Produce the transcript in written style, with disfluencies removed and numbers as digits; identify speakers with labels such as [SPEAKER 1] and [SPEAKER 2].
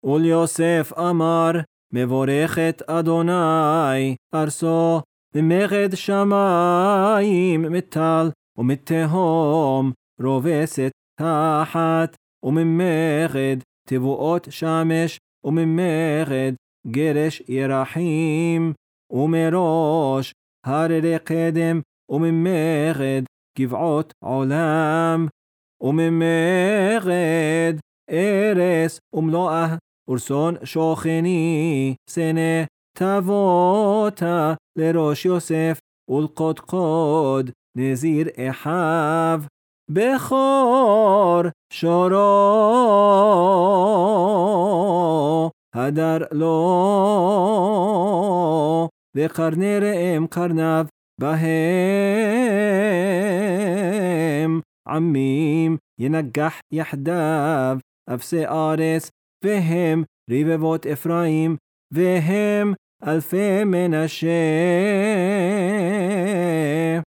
[SPEAKER 1] וליוסף אמר, מבורכת אדוני ארצו, ממגד שמיים מטל ומתהום רובסת תחת, וממגד תבואות שמש, וממגד גרש ירחים, ומראש הררי קדם, וממגד גבעות עולם, וממגד ארס ומלואה, ורסון שוכני סנה תבותה לראש יוסף, ולקודקוד נזיר אחיו, בכור שורו הדר לו, וקרני ראם קרניו בהם, עמים ינגח יחדיו, אפסי ארץ, והם רבבות אפרים, והם אלפי מנשה.